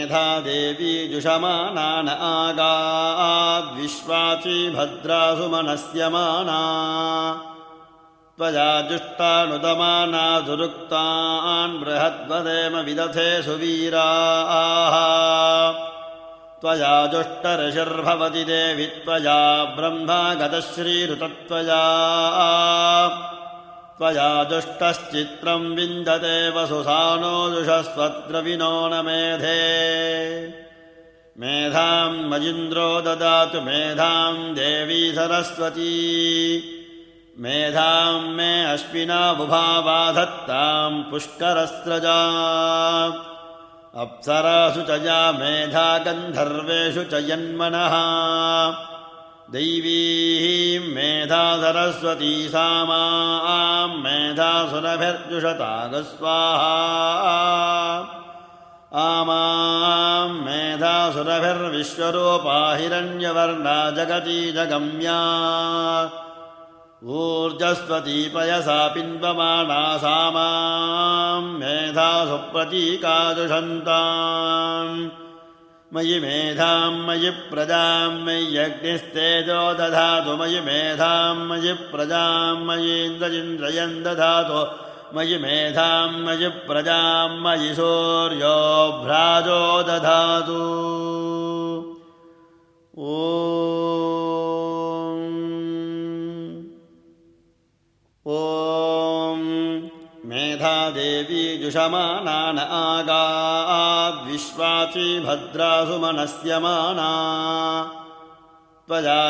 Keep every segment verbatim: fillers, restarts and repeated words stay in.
मेधा देवी जुषमानान आगाद्विश्वाची भद्रासु मनस्यमाना त्वया जुष्टानुदमानादुरुक्तान् बृहद्वदेम विदथे सुवीराः त्वया जुष्टऋषिर्भवति देवि त्वया ब्रह्मा गतश्रीरुतत्वया त्वया जुष्टश्चित्रं विन्दते वसुसानो जुषस्वद्रविणो न मेधे मेधां मजिन्द्रो ददातु मेधां देवी सरस्वती मेधां मे अश्विना बुभावाधत्तां पुष्करस्रजा अप्सरासु च या मेधा गन्धर्वेषु च यन्मनः दैवीं मेधा सरस्वती सा मां मेधासुरभिर्जुषतागस्वाहा आमां मेधासुरभिर्विश्वरूपा हिरण्यवर्णा जगती जगम्या ऊर्जस्वती पयसा पिन्वमाना सा मां मेधासु प्रतीकाजुषन्ताम् मयि मेधां मयि प्रजां मय्यग्निस्तेजो दधातु मयि मेधां मयि प्रजां मयीन्द्रजिन्द्रयन् दधातु मयि मेधां मयि प्रजां मयि सूर्यो भ्राजो दधातु ॐ ॐ मेधा देवी जुषमानान आगाद्विश्वाची भद्रासु मनस्यमाना त्वया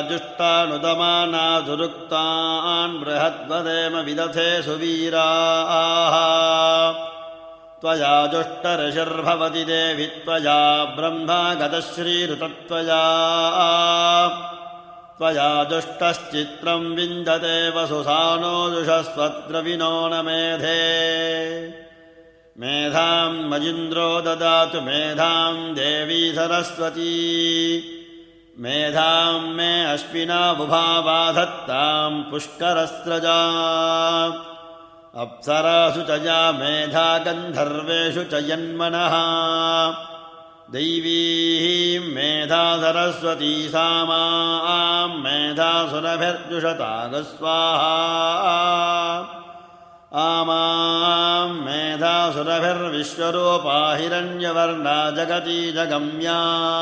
जुष्टानुदमानादुरुक्तान् बृहद्वदेम विदथे सुवीराः त्वया जुष्टऋषिर्भवति देवि त्वया ब्रह्मा गतश्रीरुतत्वया त्वया जुष्टश्चित्रं विन्दते वसुसानो जुषस्वद्रविणो न मेधे मेधां मजिन्द्रो ददातु मेधां देवी सरस्वती मेधां मे अश्विना बुभावाधत्तां पुष्करस्रजा अप्सरासु च या मेधा गन्धर्वेषु च यन्मनः दैवीं मेधा सरस्वती सा मां मेधासुरभिर्जुषतागस्वाहा आमां मेधासुरभिर्विश्वरूपा हिरण्यवर्णा जगती जगम्या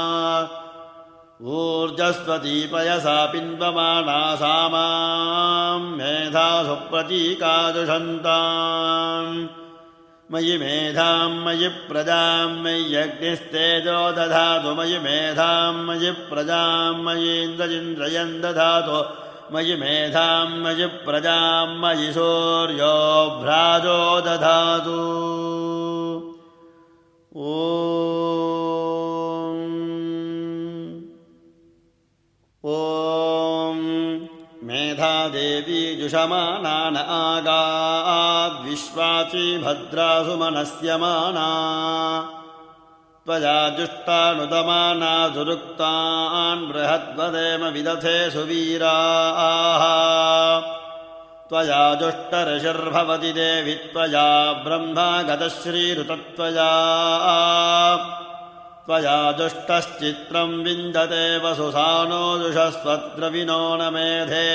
ऊर्जस्वती पयसा पिन्वमाना सा मां मेधासु प्रतीकाजुषन्ताम् मयि मेधां मयि प्रजां मय्यग्निस्तेजो दधातु मयि मेधां मयि प्रजां मयीन्द्रजिन्द्रयन् दधातु मयि मेधां मयि प्रजां मयि सूर्यो भ्राजो दधातु ॐ ॐ मेधा देवी जुषमानान आगाद्विश्वाची भद्रासु मनस्यमाना त्वया जुष्टानुदमानादुरुक्तान् बृहद्वदेम विदथे सुवीराः त्वया जुष्टऋषिर्भवति देवि त्वया ब्रह्मा गतश्रीरुतत्वया त्वया जुष्टश्चित्रं विन्दते वसुसानो जुषस्वद्रविणो न मेधे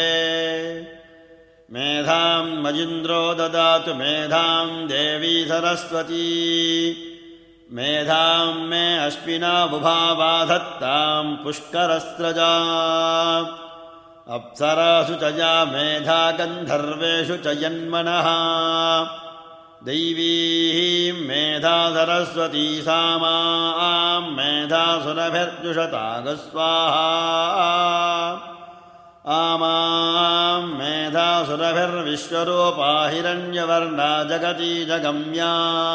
मेधां मजिन्द्रो ददातु मेधां देवी सरस्वती मेधां मे अश्विना बुभावाधत्तां पुष्करस्रजा अप्सरासु च या मेधा गन्धर्वेषु च यन्मनः दैवीं मेधा सरस्वती सा मां मेधासुरभिर्जुषतागस्वाहा आमां मेधासुरभिर्विश्वरूपा हिरण्यवर्णा जगती जगम्या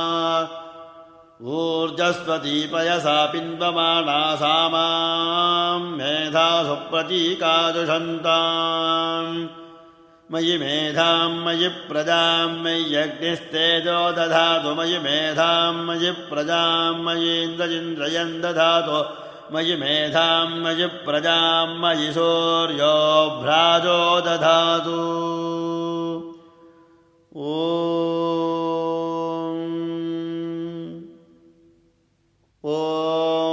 ऊर्जस्वती पयसा पिन्वमाना सा मां मेधासु प्रतीकाजुषन्ताम् मयि मेधां मयि प्रजां मय्यग्निस्तेजो दधातु मयि मेधां मयि प्रजां मयीन्द्रजिन्द्रयन् दधातु मयि मेधां मयि प्रजां मयि सूर्यो भ्राजो दधातु ॐ ॐ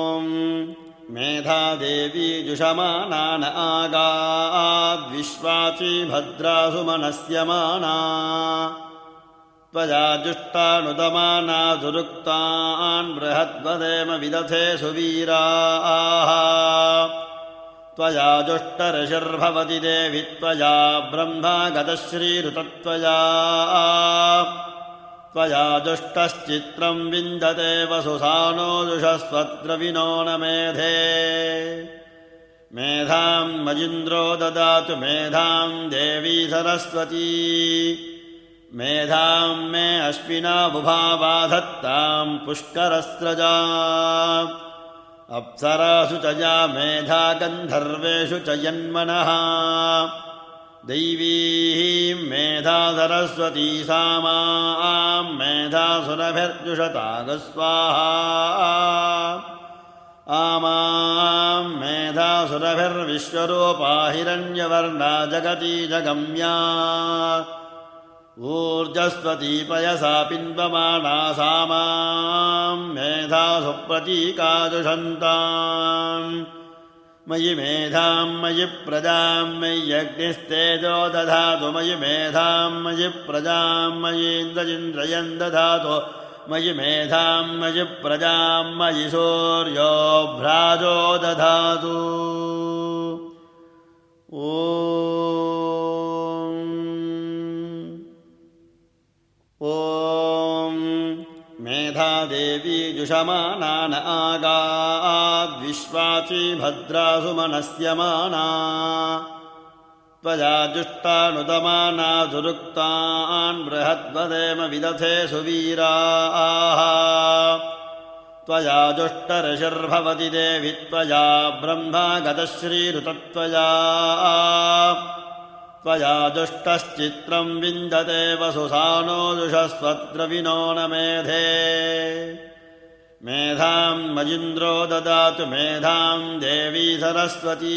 देवी जुषमानान आगाद्विश्वाची भद्रासु मनस्यमाना त्वया जुष्टानुदमाना दुरुक्तान् बृहद्वदेम विदथे सुवीराः त्वया जुष्टऋषिर्भवति देवि त्वया ब्रह्मा गतश्रीरुतत्वया त्वया जुष्टश्चित्रं विन्दते वसुसानो जुषस्वद्रविणो न मेधे मेधां मजिन्द्रो ददातु मेधां देवी सरस्वती मेधां मे अश्विना बुभावाधत्तां पुष्करस्रजा अप्सरासु च या मेधा गन्धर्वेषु च यन्मनः दैवीं मेधा सरस्वती सा मां मेधासुरभिर्जुषतागस्वाहा आमां मेधासुरभिर्विश्वरूपा हिरण्यवर्णा जगती जगम्या ऊर्जस्वती पयसा पिन्वमाना सा मां मेधासु प्रतीकाजुषन्ताम् मयि मेधां मयि प्रजां मय्यग्निस्तेजो दधातु मयि मेधां मयि प्रजां मयीन्द्रजिन्द्रयन् दधातु मयि मेधां मयि प्रजां मयि सूर्यो भ्राजो दधातु ॐ ॐ मेधा देवी जुषमानान आगाद्विश्वाची भद्रासु मनस्यमाना त्वया जुष्टानुदमाना दुरुक्तान् बृहद्वदेम विदथे सुवीराः त्वया जुष्टऋषिर्भवति देवि त्वया ब्रह्मा गतश्रीरुतत्वया त्वया जुष्टश्चित्रं विन्दते वसुसानो जुषस्वद्रविणो न मेधे मेधां मजिन्द्रो ददातु मेधां देवी सरस्वती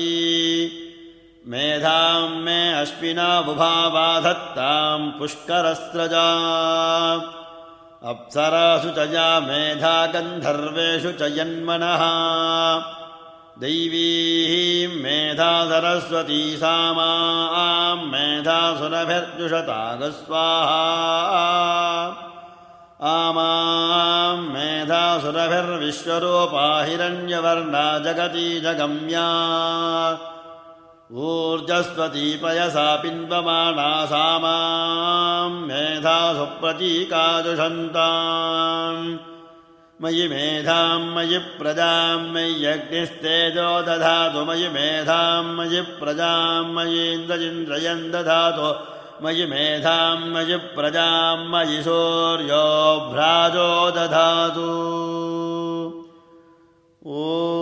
मेधां मे अश्विना बुभावाधत्तां पुष्करस्रजा अप्सरासु च या मेधा गन्धर्वेषु च यन्मनः दैवीं मेधा सरस्वती सा मां मेधासुरभिर्जुषतागस्वाहा आमां मेधासुरभिर्विश्वरूपा हिरण्यवर्णा जगती जगम्या ऊर्जस्वती पयसा पिन्वमाना सा मां मेधासु प्रतीकाजुषन्ताम् मयि मेधां मयि प्रजां मय्यग्निस्तेजो दधातु मयि मेधां मयि प्रजां मयीन्द्रजिन्द्रयन् दधातु मयि मेधां मयि प्रजां मयि सूर्यो भ्राजो दधातु ॐ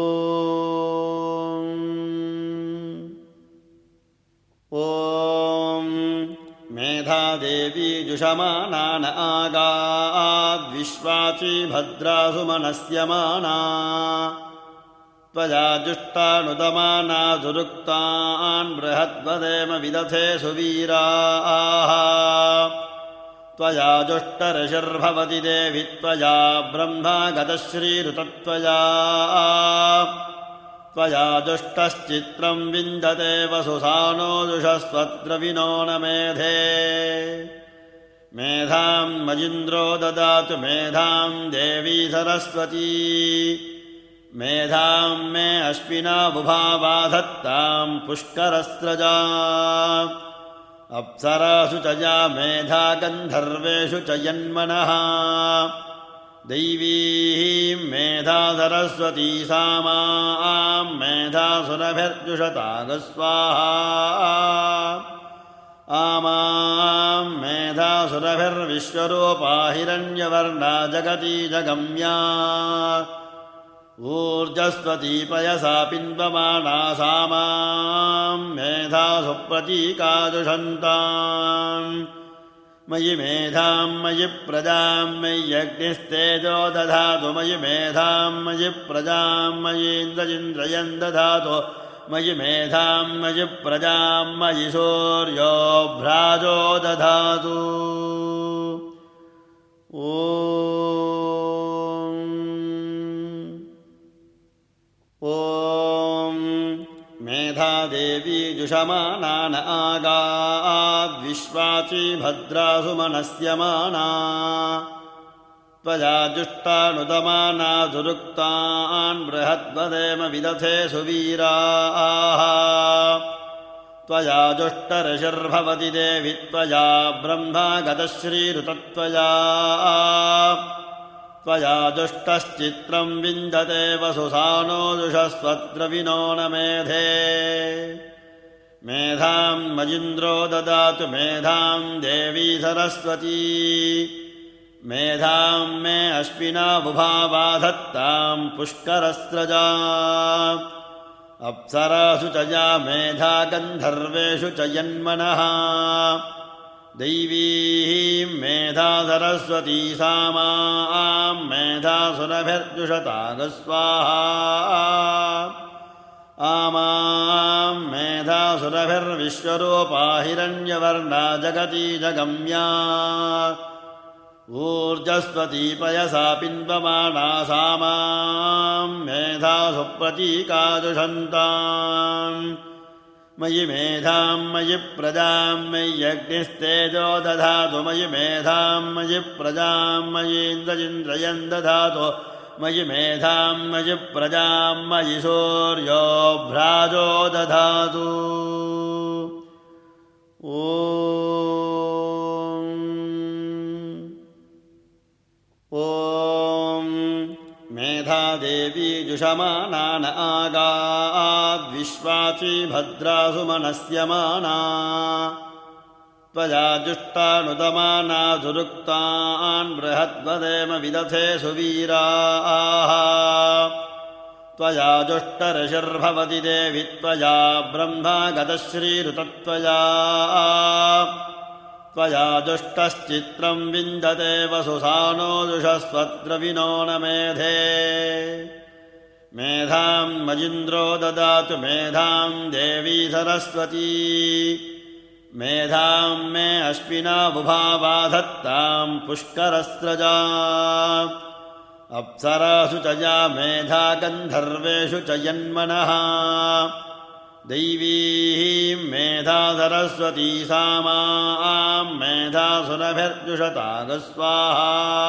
ॐ मेधा देवी जुषमानान आगाद्विश्वाची भद्रासु मनस्यमाना त्वया जुष्टानुदमाना दुरुक्तान् बृहद्वदेम विदथे सुवीराः त्वया जुष्टऋषिर्भवति देवि त्वया ब्रह्मा गतश्रीरुतत्वया त्वया जुष्टश्चित्रं विन्दते वसुसानो जुषस्वद्रविणो न मेधे मेधां मजिन्द्रो ददातु मेधां देवी सरस्वती मेधां मे अश्विना बुभावाधत्तां पुष्करस्रजा अप्सरासु च या मेधा गन्धर्वेषु च यन्मनः दैवीं मेधा सरस्वती सा मां मेधासुरभिर्जुषतागस्वाहा आमां मेधासुरभिर्विश्वरूपा हिरण्यवर्णा जगती जगम्या ऊर्जस्वती पयसा पिन्वमाना सा मां मेधासु प्रतीकाजुषन्ताम् मयि मेधां मयि प्रजां मय्यग्निस्तेजो दधातु मयि मेधां मयि प्रजां मयीन्द्रजिन्द्रयन् दधातु मयि मेधां मयि प्रजां मयि सूर्यो भ्राजो दधातु ॐ ॐ देवी जुषमानान आगाद्विश्वाची भद्रासु मनस्यमाना त्वया जुष्टानुदमाना दुरुक्तान् बृहद्वदेम विदथे सुवीराः त्वया जुष्टऋषिर्भवति देवि त्वया ब्रह्मा गतश्रीरुतत्वया त्वया जुष्टश्चित्रं विन्दते वसुसानो जुषस्वद्रविणो न मेधे मेधां मजिन्द्रो ददातु मेधां देवी सरस्वती मेधां मे अश्विना बुभावा धत्तां पुष्करस्रजा अप्सरासु च या मेधा गन्धर्वेषु च यन्मनः दैवीं मेधा सरस्वती सा मां मेधासुरभिर्जुषतागस्वाहा आमां मेधासुरभिर्विश्वरूपा हिरण्यवर्णा जगती जगम्या ऊर्जस्वती पयसा पिन्वमाना सा मां मेधासु प्रतीकाजुषन्ताम् मयि मेधां मयि प्रजां मय्यग्निस्तेजो दधातु मयि मेधां मयि प्रजां मयीन्द्रजिन्द्रयन् दधातु मयि मेधां मयि प्रजां मयि सूर्यो भ्राजो दधातु ॐ ॐ मेधा देवी जुषमानान आगाद्विश्वाची भद्रासु मनस्यमाना त्वया जुष्टानुदमाना दुरुक्तान् बृहद्वदेम विदथे सुवीराः त्वया जुष्टऋषिर्भवति देवि त्वया ब्रह्मा गतश्रीरुतत्वया त्वया जुष्टश्चित्रं विन्दते वसुसानो जुषस्वद्रविणो न मेधे मेधां मजिन्द्रो ददातु मेधां देवी सरस्वती मेधां मे अश्विना बुभावा धत्तां पुष्करस्रजा अप्सरासु च या मेधा गन्धर्वेषु च यन्मनः दैवीं मेधा सरस्वती सा मां मेधासुरभिर्जुषतागस्वाहा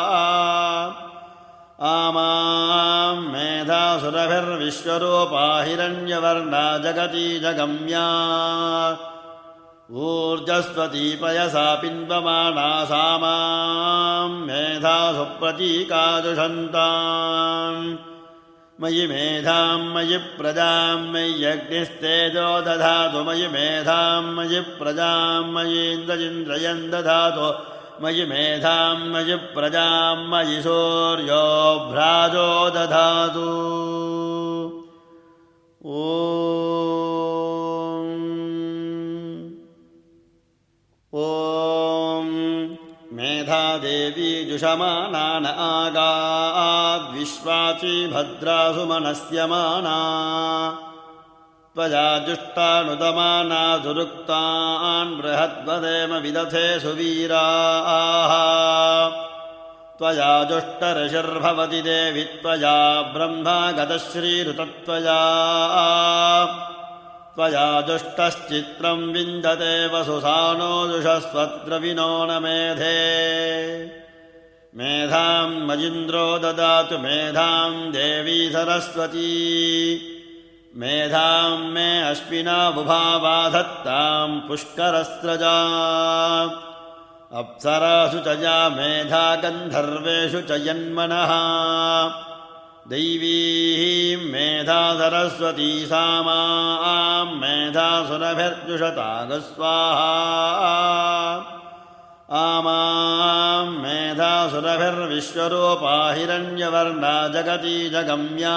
आमां मेधासुरभिर्विश्वरूपा हिरण्यवर्णा जगती जगम्या ऊर्जस्वती पयसा पिन्वमाना सा मां मेधासु प्रतीकाजुषन्ताम् मयि मेधां मयि प्रजां मय्यग्निस्तेजो दधातु मयि मेधां मयि प्रजां मयीन्द्रजिन्द्रयन् दधातु मयि मेधां मयि प्रजां मयि सूर्यो भ्राजो दधातु ॐ ॐ मेधा देवी जुषमानान आगाद्विश्वाची भद्रासु मनस्यमाना त्वया जुष्टानुदमाना दुरुक्तान् बृहद्वदेम विदथे सुवीराः त्वया जुष्टऋषिर्भवति देवि त्वया ब्रह्मा गतश्रीरुतत्वया त्वया जुष्टश्चित्रं विन्दते वसुसानो जुषस्वद्रविणो न मेधे मेधां मजिन्द्रो ददातु मेधां देवी सरस्वती मेधां मे अश्विना बुभावा धत्तां पुष्करस्रजा अप्सरासु च या मेधा गन्धर्वेषु च यन्मनः दैवीं मेधा सरस्वती सा मां मेधासुरभिर्जुषतागस्वाहा आमां मेधासुरभिर्विश्वरूपा हिरण्यवर्णा जगती जगम्या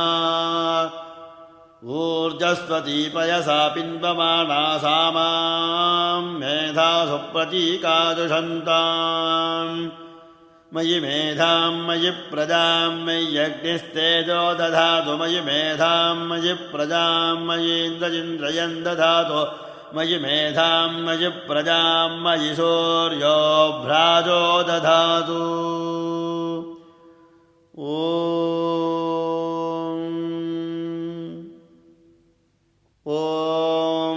ऊर्जस्वती पयसा पिन्वमाना सा मां मेधासु प्रतीकाजुषन्ताम् मयि मेधां मयि प्रजां मय्यग्निस्तेजो दधातु मयि मेधां मयि प्रजां मयीन्द्रजिन्द्रयन् दधातु मयि मेधां मयि प्रजां मयि सूर्यो भ्राजो दधातु ॐ ॐ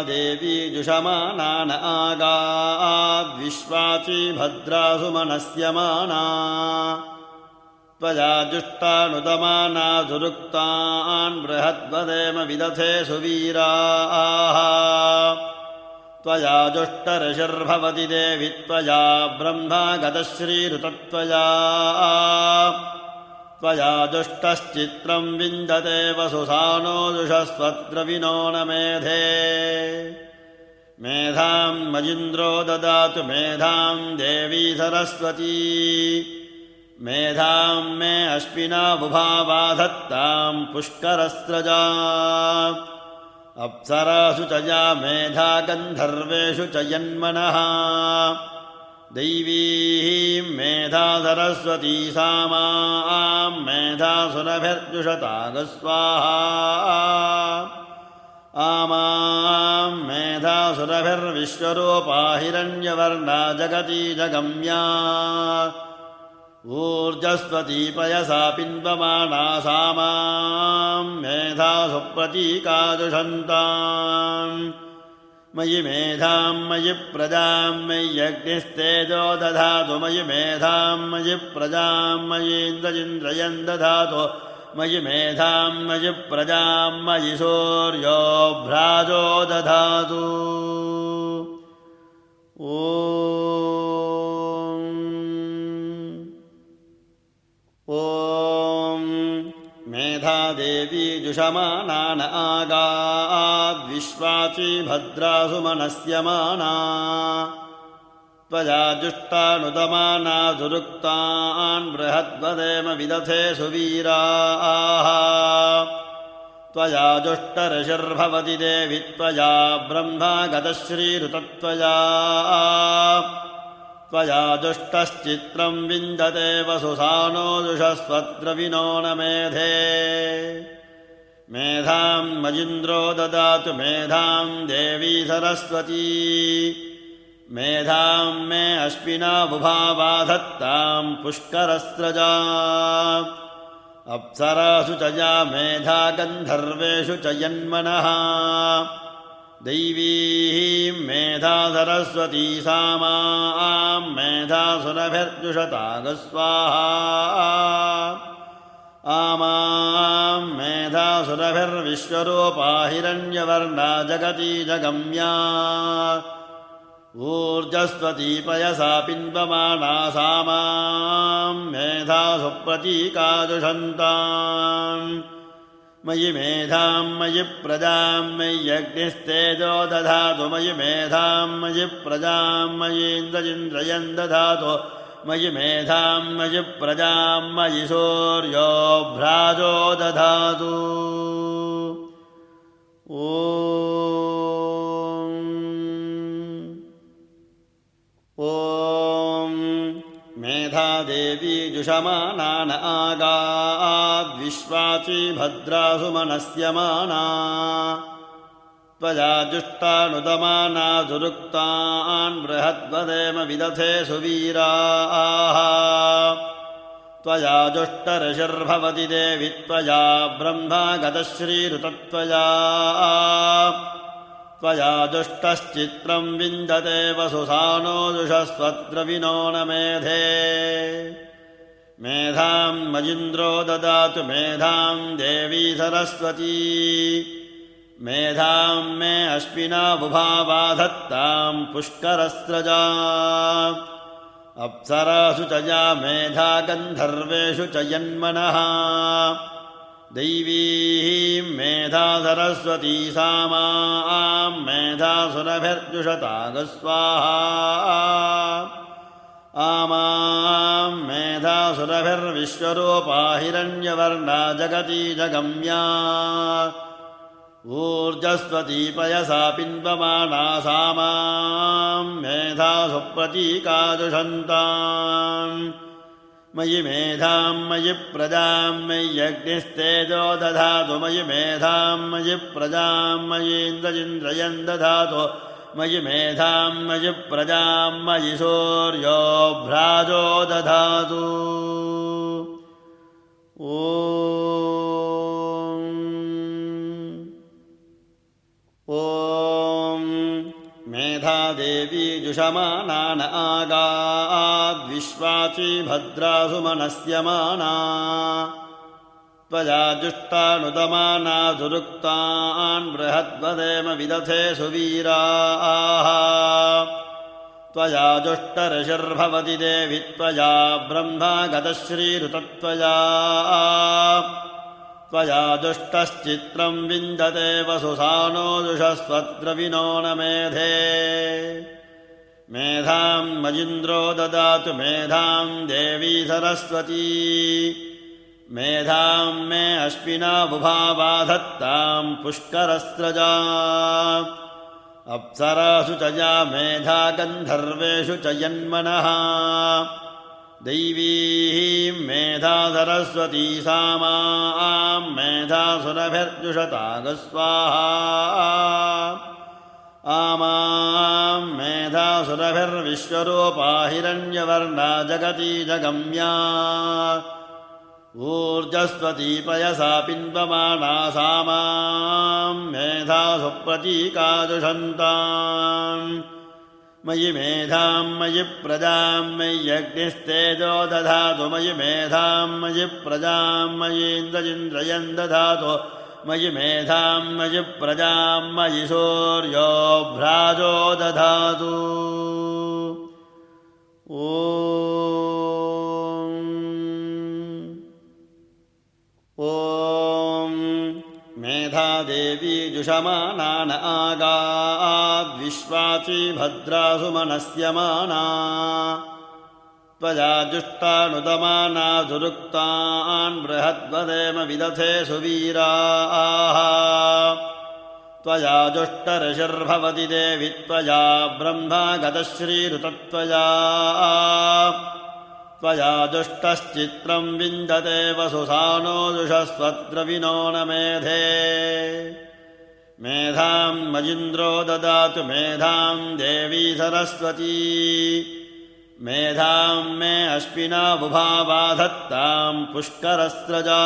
देवी जुषमानान आगाद्विश्वाची भद्रासु मनस्यमाना त्वया जुष्टानुदमाना दुरुक्तान् बृहद्वदेम विदथे सुवीराः त्वया जुष्टऋषिर्भवति देवि त्वया ब्रह्मा गतश्रीरुतत्वया त्वया जुष्टश्चित्रं विन्दते वसुसानो जुषस्वद्रविणो न मेधे मेधां मजिन्द्रो ददातु मेधां देवी सरस्वती मेधां मे अश्विना बुभावा धत्तां पुष्करस्रजा अप्सरासु च या मेधा गन्धर्वेषु च यन्मनः दैवीं मेधा सरस्वती सा मां मेधा सुरभिर्जुषतागस्वाहा आमां मेधा सुरभिर्विश्वरूपा हिरण्यवर्णा जगती जगम्या ऊर्जस्वती पयसा पिन्वमाना सा मां मेधा सुप्रतीकाजुषन्ताम् मयि मेधां मयि प्रजां मय्यग्निस्तेजो दधातु मयि मेधां मयि प्रजां मयीन्द्रजिन्द्रयन् दधातु मयि मेधां मयि प्रजां मयि सूर्यो भ्राजो दधातु ॐ ॐ मेधा देवी जुषमानान आगाद्विश्वाची भद्रासु मनस्यमाना त्वया जुष्टानुदमाना दुरुक्तान् बृहद्वदेम विदथे सुवीराः त्वया जुष्टऋषिर्भवति देवि त्वया ब्रह्मा गतश्रीरुतत्वया त्वया जुष्टश्चित्रं विन्दते वसुसानो जुषस्वद्रविणो न मेधे मेधां मजिन्द्रो ददातु मेधां देवी सरस्वती मेधां मे अश्विना बुभावा धत्तां पुष्करस्रजा अप्सरासु च या मेधा गन्धर्वेषु च यन्मनः दैवीं मेधा सरस्वती सा मां मेधा सुरभिर्जुषतागस्वाहा आमां मेधा सुरभिर्विश्वरूपा हिरण्यवर्णा जगती जगम्या ऊर्जस्वती पयसा पिन्वमाना सा मां मेधा सुप्रतीकाजुषन्ताम् मयि मेधां मयि प्रजां मय्यग्निस्तेजो दधातु मयि मेधां मयि प्रजां मयीन्द्रजिन्द्रयन् दधातु मयि मेधां मयि प्रजां मयि सूर्यो भ्राजो दधातु ॐ ॐ मेधा देवी जुषमानान आगाद्विश्वाची भद्रासु मनस्यमाना त्वया जुष्टानुदमाना दुरुक्तान् बृहद्वदेम विदथे सुवीराः त्वया जुष्टऋषिर्भवति देवि त्वया ब्रह्मा गतश्रीरुतत्वया त्वया जुष्टश्चित्रं विन्दते वसुसानो जुषस्वद्रविणो न मेधे मेधां मजिन्द्रो ददातु मेधां देवी सरस्वती मेधां मे अश्विना बुभावा धत्तां पुष्करस्रजा अप्सरासु च या मेधा गन्धर्वेषु च यन्मनः दैवीं मेधा सरस्वती सा मां मेधा सुरभिर्जुषतागस्वाहा आमां मेधा सुरभिर्विश्वरूपा हिरण्यवर्णा जगती जगम्या ऊर्जस्वती पयसा पिन्वमाना सा मां मेधा सुप्रतीकाजुषन्ताम् मयि मेधां मयि प्रजां मय्यग्निस्तेजो दधातु मयि मेधां मयि प्रजां मयीन्द्रजिन्द्रयन् दधातु मयि मेधां मयि प्रजां मयि सूर्यो भ्राजो दधातु ॐ ॐ देवी जुषमानान आगाद्विश्वाची भद्रासु मनस्यमाना त्वया जुष्टानुदमाना दुरुक्तान् बृहद्वदेम विदथे सुवीराः त्वया जुष्टऋषिर्भवति देवि त्वया ब्रह्मा गतश्रीरुतत्वया त्वया जुष्टश्चित्रं विन्दते वसुसानो जुषस्वद्रविणो न मेधे मेधां मजिन्द्रो ददातु मेधां देवी सरस्वती मेधां मे अश्विना बुभावा धत्तां पुष्करस्रजा अप्सरासु च या मेधा गन्धर्वेषु च यन्मनः दैवीं मेधा सरस्वती सा मां मेधासुरभिर्जुषतागस्वाहा आमां मेधासुरभिर्विश्वरूपा हिरण्यवर्णा जगती जगम्या ऊर्जस्वती पयसा पिन्वमाना सा मां मेधासु प्रतीकाजुषन्ताम् मयि मेधां मयि प्रजां मय्यग्निस्तेजो दधातु मयि मेधां मयि प्रजां मयीन्द्रजिन्द्रयन् दधातु मयि मेधां मयि प्रजां मयि सूर्यो भ्राजो दधातु ॐ मेधा देवी जुषमानान आगाद्विश्वाची भद्रासु मनस्यमाना त्वया जुष्टानुदमाना दुरुक्तान् बृहद्वदेम विदथे सुवीराः त्वया जुष्टऋषिर्भवति देवि त्वया ब्रह्मा गतश्रीरुतत्वया त्वया जुष्टश्चित्रं विन्दते वसुसानो जुषस्वद्रविणो न मेधे मेधां मजिन्द्रो ददातु मेधां देवी सरस्वती मेधां मे अश्विना बुभावा धत्तां पुष्करस्रजा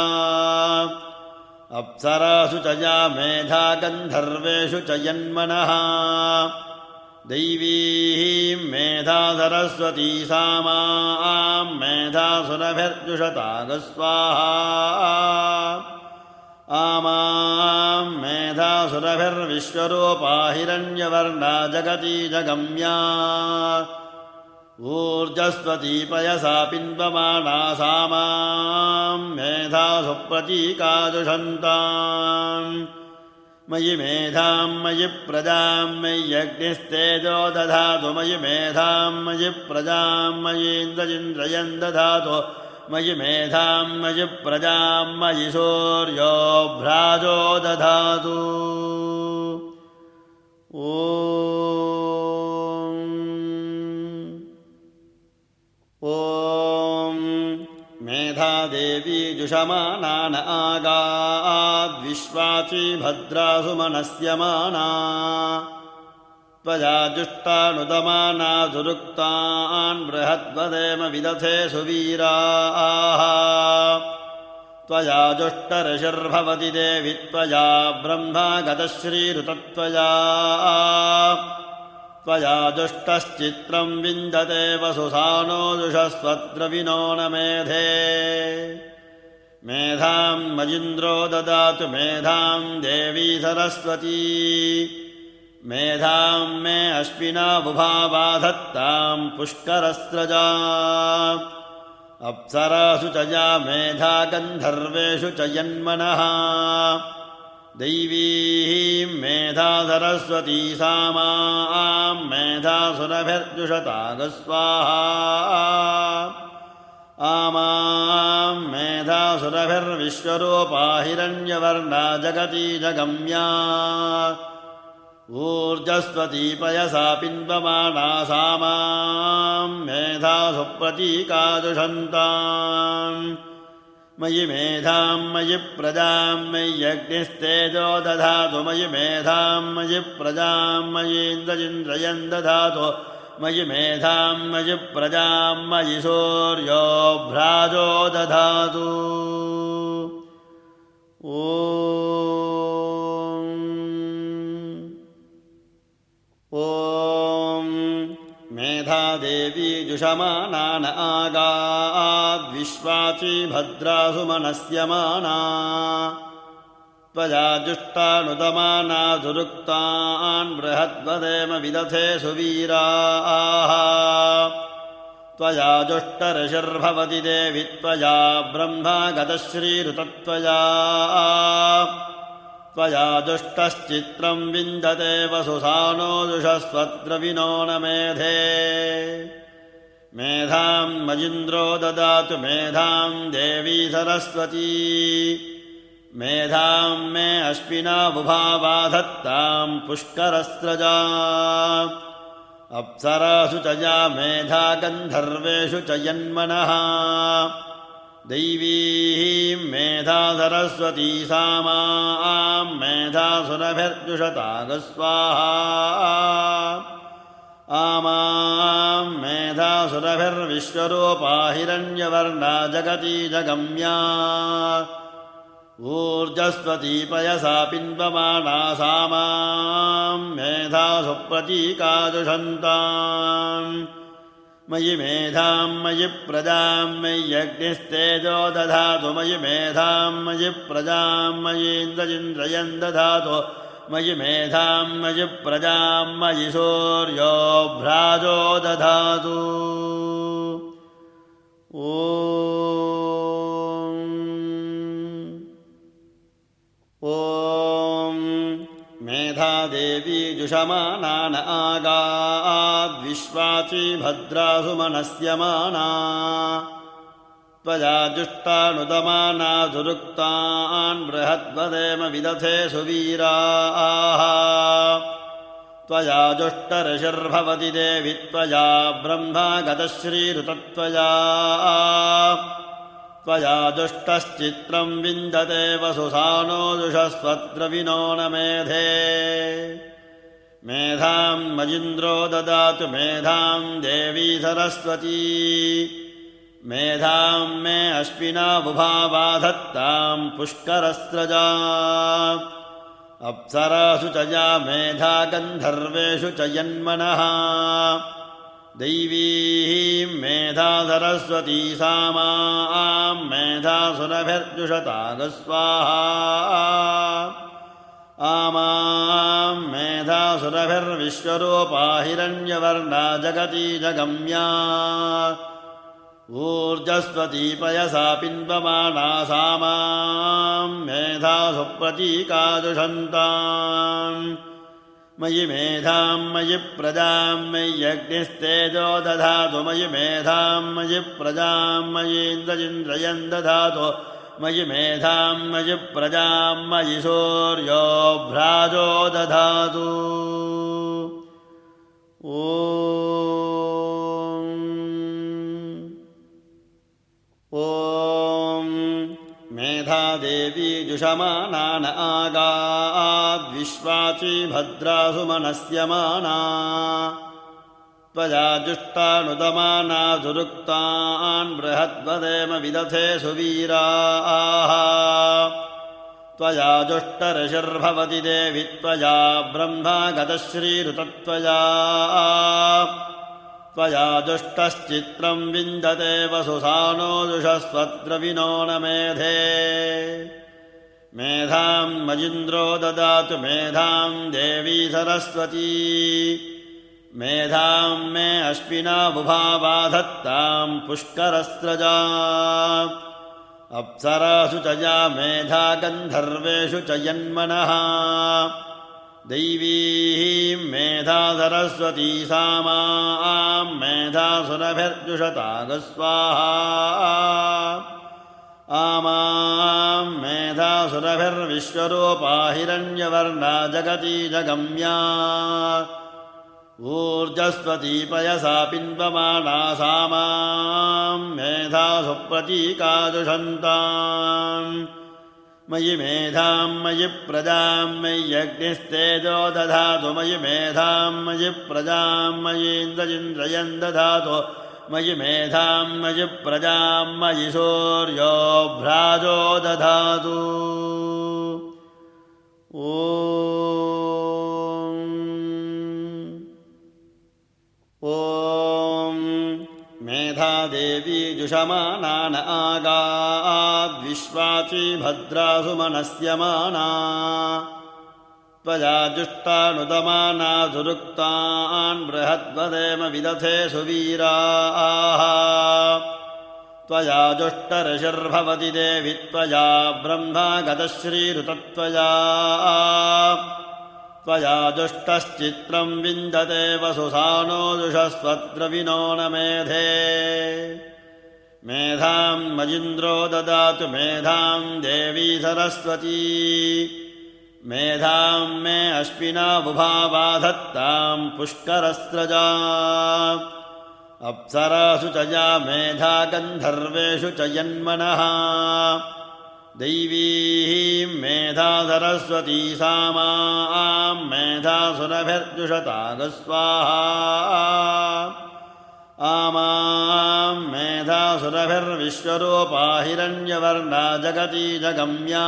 अप्सरासु च या मेधा गन्धर्वेषु च यन्मनः दैवीं मेधा सरस्वती सा मां मेधासुरभिर्जुषतागस्वाहा आमां मेधासुरभिर्विश्वरूपा हिरण्यवर्णा जगती जगम्या ऊर्जस्वती पयसा पिन्वमाना सा मां मेधासु प्रतीकाजुषन्ताम् मयि मेधां मयि प्रजां मय्यग्निस्तेजो दधातु मयि मेधां मयि प्रजां मयीन्द्रजिन्द्रयन् दधातु मयि मेधां मयि प्रजां मयि सूर्यो भ्राजो दधातु ॐ मेधा देवी जुषमानान आगाद्विश्वाची भद्रासु मनस्यमाना त्वया जुष्टानुदमाना दुरुक्तान् बृहद्वदेम विदथे सुवीराः त्वया जुष्टऋषिर्भवति देवि त्वया ब्रह्मा गतश्रीरुतत्वया त्वया जुष्टश्चित्रं विन्दते वसुसानो जुषस्वद्रविणो न मेधे मेधां मजिन्द्रो ददातु मेधां देवी सरस्वती मेधां मे अश्विना बुभावा धत्तां पुष्करस्रजा अप्सरासु च या मेधा गन्धर्वेषु च यन्मनः दैवीं मेधा सरस्वती सा मां मेधासुरभिर्जुषतागस्वाहा आमां मेधासुरभिर्विश्वरूपा हिरण्यवर्णा जगती जगम्या ऊर्जस्वती पयसा पिन्वमाना सा मां मेधासु प्रतीकाजुषन्ताम् मयि मेधां मयि प्रजां मय्यग्निस्तेजो दधातु मयि मेधां मयि प्रजां मयीन्द्रजिन्द्रयन् दधातु मयि मेधां मयि प्रजां मयि सूर्यो भ्राजो दधातु ॐ जुषमानान आगाद्विश्वाची भद्रासु मनस्यमाना त्वया जुष्टानुदमाना दुरुक्तान् बृहद्वदेम विदथे सुवीराः त्वया जुष्टऋषिर्भवति देवि त्वया ब्रह्मा गतश्रीरुतत्वया त्वया जुष्टश्चित्रं विन्दते वसुसानो जुषस्वद्रविणो न मेधे मेधां मजिन्द्रो ददातु मेधां देवी सरस्वती मेधां मे अश्विना बुभावाधत्तां पुष्करस्रजा अप्सरासु च या मेधा गन्धर्वेषु च यन्मनः दैवीं मेधा सरस्वती सा मां मेधासुरभिर्जुषतागस्वाहा आमां मेधासुरभिर्विश्वरूपा हिरण्यवर्णा जगती जगम्या ऊर्जस्वती पयसा पिन्वमाना सा मां मेधासु प्रतीकाजुषन्ताम् मयि मेधां मयि प्रजां मय्यग्निस्तेजो दधातु मयि मेधां मयि प्रजां मयीन्द्रजिन्द्रयन् दधातु मयि मेधां मयि प्रजां मयि सूर्यो भ्राजो दधातु ॐ ॐ मेधादेवी जुषमानान आगाद्विश्वाची भद्रासु मनस्यमाना त्वया जुष्टानुदमाना दुरुक्तान् बृहद्वदेम विदथे सुवीराः त्वया जुष्टऋषिर्भवति देवि त्वया ब्रह्मा गतश्रीरुतत्वया त्वया जुष्टश्चित्रं विन्दते वसुसानो जुषस्वद्रविणो न मेधे मेधां मजिन्द्रो ददातु मेधां देवी सरस्वती मेधां मे अश्विना बुभावाधत्तां पुष्करस्रजा अप्सरासु च या मेधा गन्धर्वेषु च यन्मनः दैवीं मेधा सरस्वती सा मां मेधासुरभिर्जुषतागस्वाहा आमां मेधासुरभिर्विश्वरूपा हिरण्यवर्णा जगती जगम्या ऊर्जस्वती पयसा पिन्वमाना सा मां मेधासु प्रतीकाजुषन्ताम् मयि मेधां मयि प्रजां मय्यग्निस्तेजो दधातु मयि मेधां मयि प्रजां मयीन्द्रजिन्द्रयन् दधातु मयि मेधां मयि प्रजां मयि सूर्यो भ्राजो दधातु ॐ ॐ मेधादेवी जुषमानान आगाद्विश्वाची भद्रासु मनस्यमाना त्वया जुष्टानुदमाना दुरुक्तान् बृहद्वदेम विदथे सुवीराः त्वया जुष्टऋषिर्भवति देवि त्वया ब्रह्मा गतश्रीरुतत्वया त्वया जुष्टश्चित्रं विन्दते वसुसानो जुषस्वद्रविणो न मेधे मेधां मजिन्द्रो ददातु मेधां देवी सरस्वती मेधां मे अश्विना बुभावाधत्तां पुष्करस्रजा अप्सरासु च या मेधा गन्धर्वेषु च यन्मनः दैवीं मेधा सरस्वती सा मां मेधासुरभिर्जुषतागस्वाहा आमां मेधासुरभिर्विश्वरूपा हिरण्यवर्णा जगती जगम्या ऊर्जस्वती पयसा पिन्वमाना सा मां मेधासु प्रतीकाजुषन्ताम् मयि मेधां मयि प्रजां मय्यग्निस्तेजो दधातु मयि मेधां मयि प्रजां मयीन्द्रजिन्द्रयन् दधातु मयि मेधां मयि प्रजां मयि सूर्यो भ्राजो दधातु ॐ ॐ जुषमानान आगाद्विश्वाची भद्रासु मनस्यमाना त्वया जुष्टानुदमाना दुरुक्तान् बृहद्वदेम विदथे सुवीराः त्वया जुष्टऋषिर्भवति देवि त्वया ब्रह्मा गतश्रीरुतत्वया त्वया जुष्टश्चित्रं विन्दते वसुसानो जुषस्वद्रविणो न मेधे मेधां मजिन्द्रो ददातु मेधां देवी सरस्वती मेधां मे अश्विना बुभावाधत्तां पुष्करस्रजा अप्सरासु च या मेधा गन्धर्वेषु च यन्मनः दैवीं मेधा सरस्वती सा मां मेधासुरभिर्जुषतागस्वाहा आमां मेधासुरभिर्विश्वरूपा हिरण्यवर्णा जगती जगम्या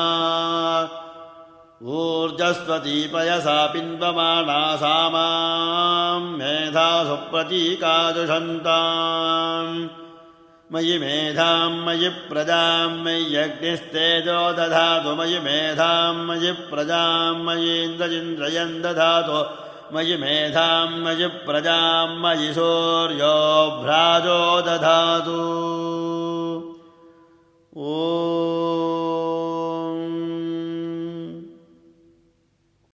ऊर्जस्वती पयसा पिन्वमाना सा मां मेधासु प्रतीकाजुषन्ताम् मयि मेधां मयि प्रजां मय्यग्निस्तेजो दधातु मयि मेधां मयि प्रजां मयीन्द्रजिन्द्रयन् दधातु मयि मेधां मयि प्रजां मयि सूर्यो भ्राजो दधातु। ॐ